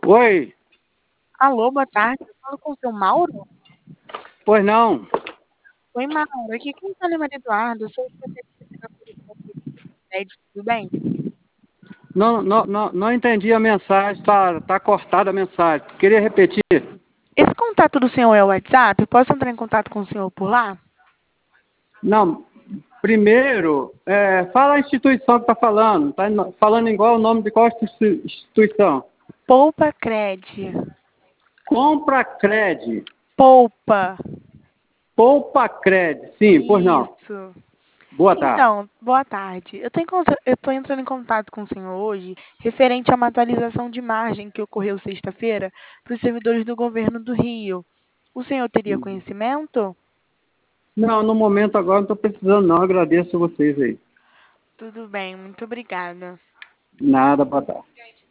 Oi, Alô, boa tarde. Eu falo com o seu Mauro? pois não. Oi, Mauro. Aqui quem fala é Maria Eduardo. Eu sou especialista na produção de prédio, tudo bem? Não entendi a mensagem, tá cortada a mensagem. Queria repetir? Esse contato do senhor é o WhatsApp? Eu posso entrar em contato com o senhor por lá? Não, primeiro, fala a instituição que está falando. Está falando igual o nome de qual instituição? Poupa Cred. Compra Cred, Poupa. Poupa Cred. Sim, pois não. Isso. Boa tarde. Então, boa tarde. Eu tô entrando em contato com o senhor hoje referente a uma atualização de margem que ocorreu sexta-feira para os servidores do governo do Rio. O senhor teria conhecimento? Não, no momento agora não estou precisando não. Agradeço a vocês aí. Tudo bem, muito obrigada. Nada, boa tarde.